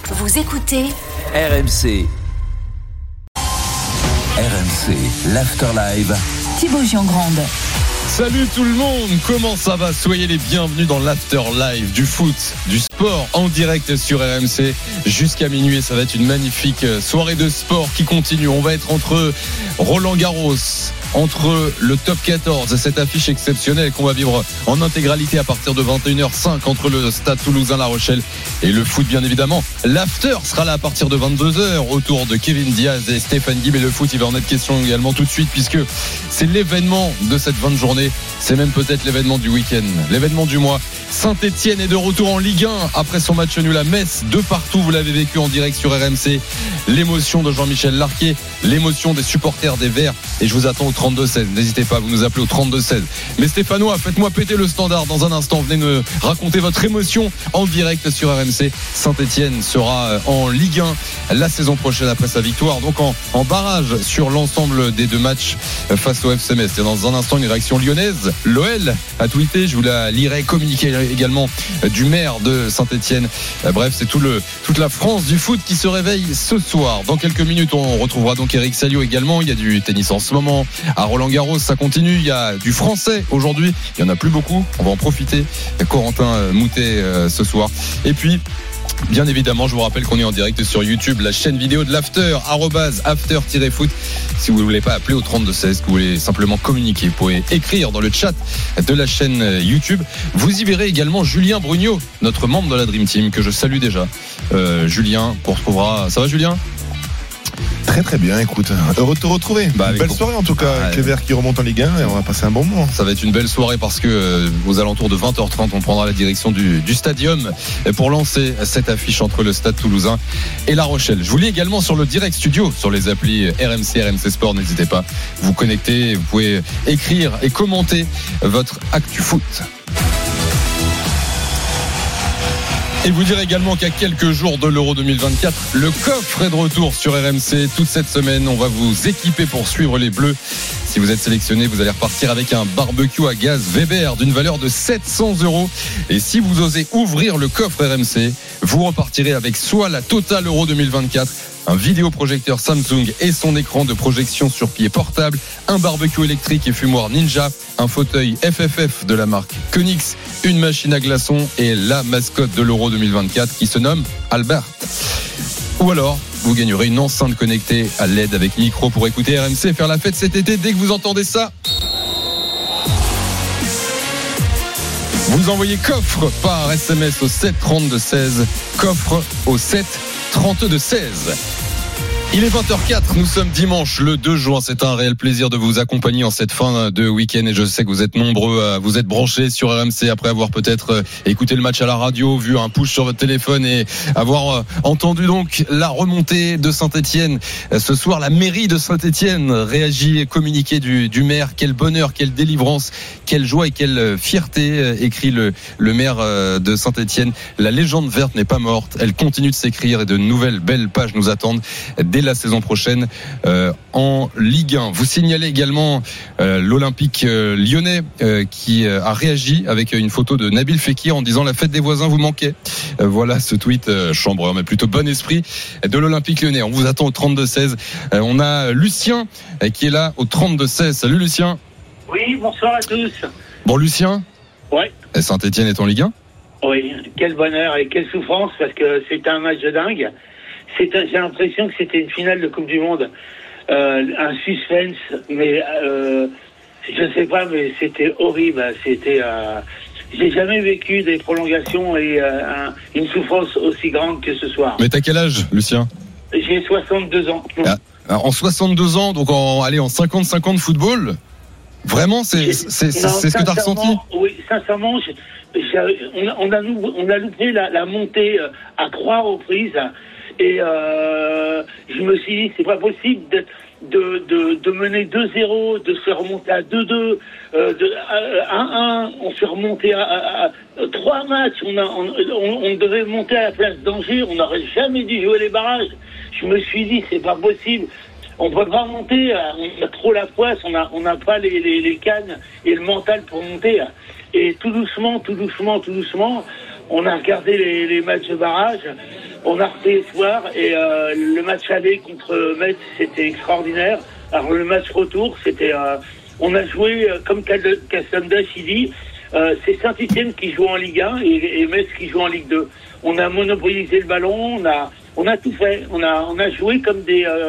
Vous écoutez RMC. RMC, l'Afterlive. Thibaut Giangrande. Salut tout le monde, comment ça va? Soyez les bienvenus dans l'Afterlive du foot, du sport en direct sur RMC jusqu'à minuit. Ça va être une magnifique soirée de sport qui continue. On va être entre Roland Garros, entre le top 14 et cette affiche exceptionnelle qu'on va vivre en intégralité à partir de 21h05 entre le Stade Toulousain La Rochelle et le foot bien évidemment. L'after sera là à partir de 22h autour de Kevin Diaz et Stéphane Guy, mais le foot il va en être question également tout de suite puisque c'est l'événement de cette 20 journée, c'est même peut-être l'événement du week-end, l'événement du mois. Saint-Etienne est de retour en Ligue 1 après son match nul à Metz, de partout, vous l'avez vécu en direct sur RMC. L'émotion de Jean-Michel Larquet, l'émotion des supporters des Verts, et je vous attends au 32-16, n'hésitez pas, vous nous appelez au 32-16. Mais Stéphanois, faites-moi péter le standard dans un instant, venez me raconter votre émotion en direct sur RMC. Saint-Etienne sera en Ligue 1 la saison prochaine après sa victoire, donc en barrage sur l'ensemble des deux matchs face au FC Metz. Et dans un instant, une réaction lyonnaise, l'OL a tweeté, je vous la lirai, communiqué également du maire de Saint-Etienne. Bref, c'est toute la France du foot qui se réveille ce soir. Dans quelques minutes, on retrouvera donc Eric Salio également. Il y a du tennis en ce moment à Roland-Garros, ça continue. Il y a du français aujourd'hui, il n'y en a plus beaucoup, on va en profiter. Corentin Moutet ce soir. Et puis bien évidemment, je vous rappelle qu'on est en direct sur YouTube, la chaîne vidéo de l'After, @after-foot. Si vous ne voulez pas appeler au 32-16, que vous voulez simplement communiquer, vous pouvez écrire dans le chat de la chaîne YouTube. Vous y verrez également Julien Brugnot, notre membre de la Dream Team, que je salue déjà. Julien, qu'on retrouvera. Ça va Julien ? Très très bien, écoute, heureux de te retrouver. Belle soirée en tout cas, avec les Verts qui remontent en Ligue 1 et on va passer un bon moment. Ça va être une belle soirée parce que aux alentours de 20h30 on prendra la direction du stadium pour lancer cette affiche entre le Stade Toulousain et La Rochelle. Je vous lis également sur le direct studio, sur les applis RMC, RMC Sport, n'hésitez pas, vous connecter, vous pouvez écrire et commenter votre actu foot. Et vous dire également qu'à quelques jours de l'Euro 2024, le coffre est de retour sur RMC. Toute cette semaine, on va vous équiper pour suivre les Bleus. Si vous êtes sélectionné, vous allez repartir avec un barbecue à gaz Weber d'une valeur de 700 €. Et si vous osez ouvrir le coffre RMC, vous repartirez avec soit la totale Euro 2024, un vidéoprojecteur Samsung et son écran de projection sur pied portable, un barbecue électrique et fumoir Ninja, un fauteuil FFF de la marque Koenigs, une machine à glaçons et la mascotte de l'Euro 2024 qui se nomme Albert. Ou alors, vous gagnerez une enceinte connectée à LED avec micro pour écouter RMC et faire la fête cet été. Dès que vous entendez ça, vous envoyez coffre par SMS au 7 32 16, coffre au 7 32 16. Il est 20h04, nous sommes dimanche le 2 juin, c'est un réel plaisir de vous accompagner en cette fin de week-end et je sais que vous êtes nombreux à vous être branchés sur RMC après avoir peut-être écouté le match à la radio, vu un push sur votre téléphone et avoir entendu donc la remontée de Saint-Etienne. Ce soir, la mairie de Saint-Etienne réagit et communiqué du maire. Quel bonheur, quelle délivrance, quelle joie et quelle fierté, écrit le maire de Saint-Etienne. La légende verte n'est pas morte, elle continue de s'écrire et de nouvelles belles pages nous attendent dès la saison prochaine en Ligue 1. Vous signalez également l'Olympique lyonnais qui a réagi avec une photo de Nabil Fekir en disant la fête des voisins vous manquait. Voilà ce tweet chambreur mais plutôt bon esprit de l'Olympique lyonnais. On vous attend au 32-16. On a Lucien qui est là au 32-16. Salut Lucien. Oui, bonsoir à tous. Bon Lucien. Ouais. Saint-Etienne est en Ligue 1. Oui, quel bonheur et quelle souffrance parce que c'était un match de dingue. J'ai l'impression que c'était une finale de Coupe du Monde. Un suspense, mais je sais pas, mais c'était horrible. J'ai jamais vécu des prolongations et une souffrance aussi grande que ce soir. Mais t'as quel âge, Lucien ? J'ai 62 ans. En 62 ans, donc en 50-50 de football, vraiment, c'est ce que t'as ressenti ? Oui, sincèrement, on a loupé la montée à 3 reprises. Et je me suis dit, c'est pas possible de mener 2-0, de se remonter à 2-2, 1-1, on s'est remonté à 3 matchs, on devait monter à la place d'Angers, on n'aurait jamais dû jouer les barrages. Je me suis dit, c'est pas possible. On peut pas monter, on a trop la poisse, on n'a pas les cannes et le mental pour monter. Et tout doucement, on a regardé les matchs de barrage. on a refait ce soir et le match aller contre Metz, c'était extraordinaire. Alors le match retour, c'était, on a joué comme Cassandash il dit, c'est Saint-Étienne qui joue en Ligue 1 et Metz qui joue en Ligue 2. On a monopolisé le ballon, on a tout fait, on a joué comme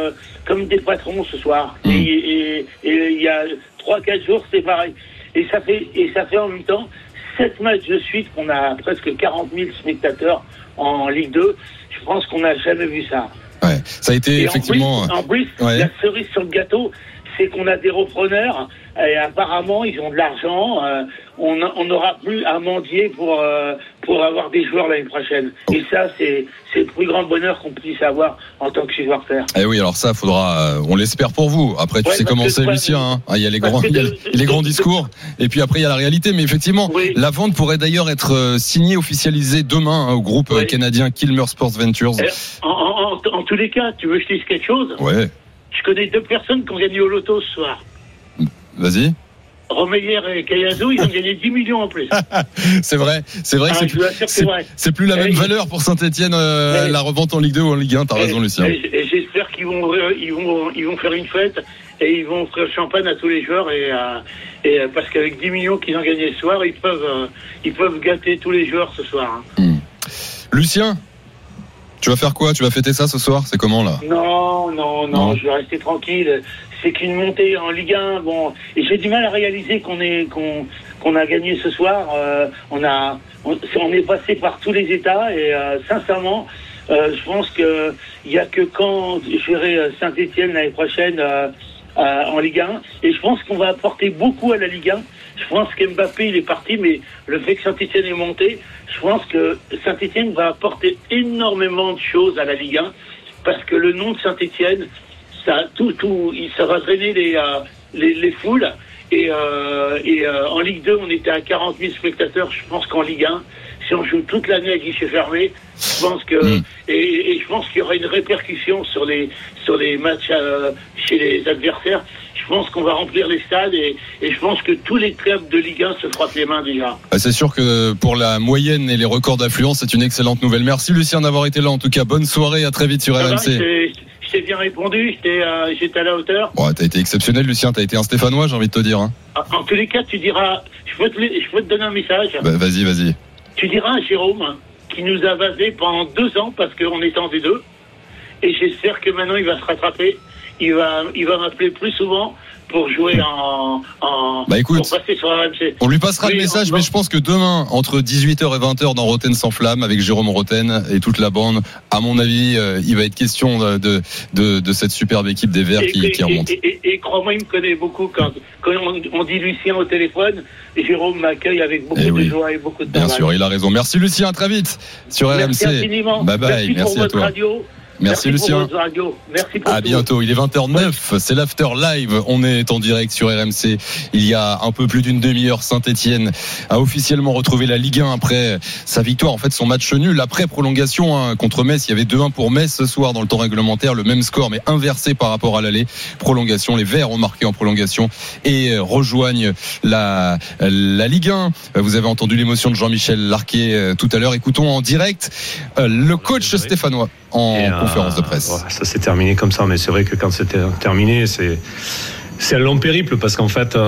des patrons ce soir. Et il y a 3-4 jours, c'est pareil. Et ça fait en même temps 7 matchs de suite qu'on a presque 40 000 spectateurs en Ligue 2. Je pense qu'on n'a jamais vu ça. Ouais, ça a été et effectivement. En plus, la cerise sur le gâteau, c'est qu'on a des repreneurs et apparemment ils ont de l'argent. On n'aura plus à mendier pour avoir des joueurs l'année prochaine. Et ça, c'est le plus grand bonheur qu'on puisse avoir en tant que supporter. Eh oui, alors ça, faudra. On l'espère pour vous. Après, tu sais comment c'est, Lucien. Hein. Il y a les grands discours, et puis après il y a la réalité. Mais effectivement, la vente pourrait d'ailleurs être signée, officialisée demain au groupe canadien Kilmer Sports Ventures. En tous les cas, tu veux que je dise quelque chose ? Ouais. Je connais 2 personnes qui ont gagné au loto ce soir. Vas-y. Romeyer et Kayazo, ils ont gagné 10 millions en plus. C'est vrai que c'est plus la même valeur pour Saint-Etienne, la revente en Ligue 2 ou en Ligue 1, t'as raison, Lucien. Et j'espère qu'ils vont faire une fête et ils vont offrir le champagne à tous les joueurs et parce qu'avec 10 millions qu'ils ont gagné ce soir, ils peuvent gâter tous les joueurs ce soir. Lucien, tu vas faire quoi ? Tu vas fêter ça ce soir ? C'est comment là ? Non, je vais rester tranquille. C'est qu'une montée en Ligue 1. Bon, et j'ai du mal à réaliser qu'on a gagné ce soir. On est passé par tous les états et sincèrement, je pense que il y a que quand je verrai Saint-Étienne l'année prochaine en Ligue 1 et je pense qu'on va apporter beaucoup à la Ligue 1. Je pense qu'Mbappé il est parti, mais le fait que Saint-Étienne est monté, je pense que Saint-Étienne va apporter énormément de choses à la Ligue 1 parce que le nom de Saint-Étienne, ça va drainer les foules et en Ligue 2 on était à 40 000 spectateurs. Je pense qu'en Ligue 1, si on joue toute l'année à guichet fermé, je pense que et je pense qu'il y aura une répercussion sur les matchs chez les adversaires. Je pense qu'on va remplir les stades et je pense que tous les clubs de Ligue 1 se frottent les mains déjà. C'est sûr que pour la moyenne et les records d'affluence, c'est une excellente nouvelle. Merci Lucien d'avoir été là. En tout cas, bonne soirée, à très vite sur RMC. Je t'ai bien répondu, j'étais à la hauteur. Ouais, t'as été exceptionnel, Lucien, t'as été un Stéphanois, j'ai envie de te dire. Hein. En tous les cas, tu diras, je peux te donner un message. Vas-y. Tu diras à Jérôme, qui nous a vasé pendant 2 ans parce qu'on était en D2, et j'espère que maintenant il va se rattraper. Il va m'appeler plus souvent pour jouer écoute, pour passer sur RMC. On lui passera le message, mais je pense que demain, entre 18h et 20h dans Roten sans flamme, avec Jérôme Roten et toute la bande, à mon avis, il va être question de cette superbe équipe des Verts qui remonte. Et crois-moi, il me connaît beaucoup. Quand on dit Lucien au téléphone, Jérôme m'accueille avec beaucoup de joie et beaucoup de bien sûr, il a raison. Merci Lucien, à très vite sur RMC. Merci infiniment. Bye bye, merci à toi. Radio. Merci Lucien. Merci pour à bientôt. Il est 20h09. C'est l'After Live. On est en direct sur RMC. Il y a un peu plus d'une demi-heure, Saint-Etienne a officiellement retrouvé la Ligue 1 après sa victoire. En fait, son match nul après prolongation contre Metz. Il y avait 2-1 pour Metz ce soir dans le temps réglementaire. Le même score, mais inversé par rapport à l'aller. Prolongation. Les Verts ont marqué en prolongation et rejoignent la Ligue 1. Vous avez entendu l'émotion de Jean-Michel Larquet tout à l'heure. Écoutons en direct le coach stéphanois en conférence de presse. Ça s'est terminé comme ça, mais c'est vrai que quand c'était terminé, c'est un long périple parce qu'en fait,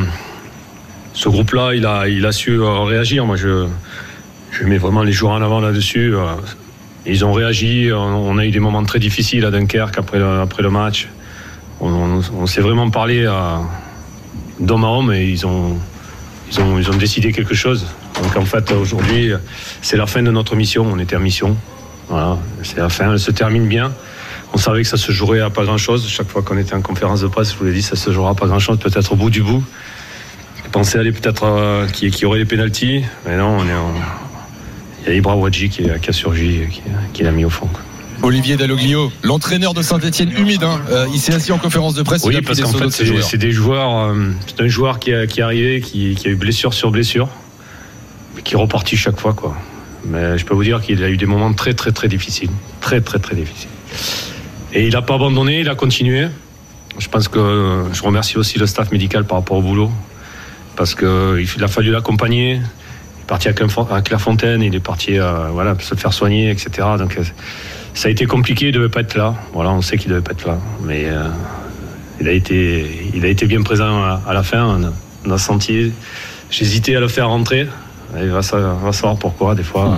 ce groupe-là, il a su réagir. Moi, je mets vraiment les joueurs en avant là-dessus. Ils ont réagi. On a eu des moments très difficiles à Dunkerque après le match. On s'est vraiment parlé d'homme à homme et ils ont décidé quelque chose. Donc en fait, aujourd'hui, c'est la fin de notre mission. On était en mission. Voilà, c'est la fin, elle se termine bien. On savait que ça se jouerait à pas grand-chose. Chaque fois qu'on était en conférence de presse, je vous l'ai dit, ça se jouera à pas grand-chose, peut-être au bout du bout. Je pensais aller peut-être qu'il y aurait des pénaltys, mais non, il y a Ibra Ouadji qui a surgi, qui l'a mis au fond. Olivier Dalloglio, l'entraîneur de Saint-Etienne humide, il s'est assis en conférence de presse. Oui, parce qu'en fait, c'est des joueurs. C'est un joueur qui est arrivé, qui a eu blessure sur blessure, mais qui est reparti chaque fois, quoi. Mais je peux vous dire qu'il a eu des moments très très très difficiles, très très très difficiles. Et il n'a pas abandonné, il a continué. Je pense que je remercie aussi le staff médical par rapport au boulot, parce qu'il a fallu l'accompagner. parti à Clairefontaine, il est parti se faire soigner, etc. Donc ça a été compliqué, il devait pas être là. Voilà, on sait qu'il devait pas être là, mais il a été bien présent à la fin. On a senti, j'hésitais à le faire rentrer. Il va savoir pourquoi des fois.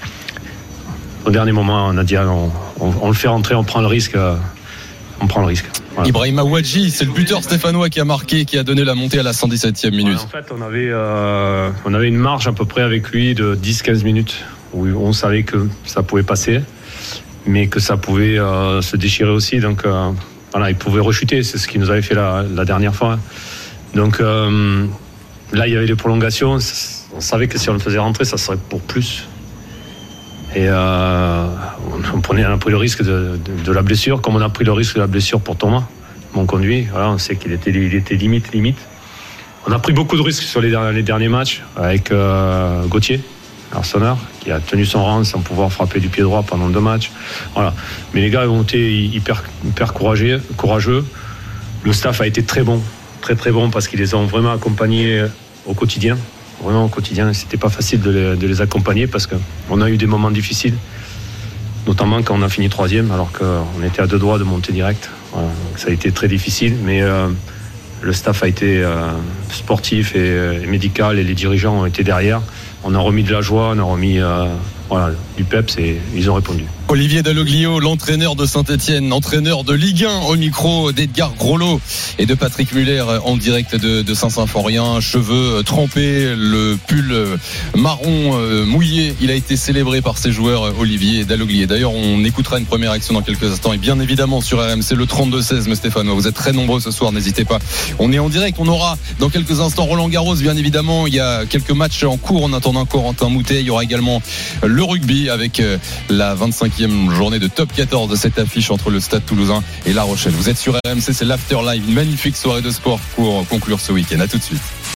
Au dernier moment, on a dit on le fait rentrer, on prend le risque. Voilà. Ibrahima Ouadji, c'est le buteur stéphanois qui a marqué, qui a donné la montée à la 117e minute. En fait, on avait une marge à peu près avec lui de 10-15 minutes où on savait que ça pouvait passer, mais que ça pouvait se déchirer aussi. Donc il pouvait rechuter. C'est ce qu'il nous avait fait la dernière fois. Donc là, il y avait les prolongations. On savait que si on le faisait rentrer, ça serait pour plus. Et on a pris le risque de la blessure, comme on a pris le risque de la blessure pour Thomas, mon conduit. Voilà, on sait qu'il était limite. On a pris beaucoup de risques sur les derniers matchs avec Gauthier, Arsenal, qui a tenu son rang sans pouvoir frapper du pied droit pendant 2 matchs. Voilà. Mais les gars ont été hyper courageux. Le staff a été très bon, très bon, parce qu'ils les ont vraiment accompagnés au quotidien. Vraiment au quotidien, c'était pas facile de les accompagner parce qu'on a eu des moments difficiles, notamment quand on a fini 3e alors qu'on était à 2 doigts de monter direct. Voilà. Ça a été très difficile, mais le staff a été sportif et médical, et les dirigeants ont été derrière. On a remis de la joie, on a remis du peps, et ils ont répondu. Olivier Dalloglio, l'entraîneur de Saint-Etienne, entraîneur de Ligue 1, au micro d'Edgar Groslo et de Patrick Muller en direct de Saint-Symphorien. Cheveux trempés, le pull marron mouillé. Il a été célébré par ses joueurs, Olivier Dalloglio. D'ailleurs, on écoutera une première action dans quelques instants, et bien évidemment sur RMC le 32-16. Mais Stéphane, vous êtes très nombreux ce soir, n'hésitez pas. On est en direct, on aura dans quelques instants Roland Garros, bien évidemment. Il y a quelques matchs en cours en attendant Corentin Moutet. Il y aura également le rugby avec la 25e journée de top 14 de cette affiche entre le Stade Toulousain et La Rochelle. Vous êtes sur RMC, c'est l'After Live, une magnifique soirée de sport pour conclure ce week-end. À tout de suite.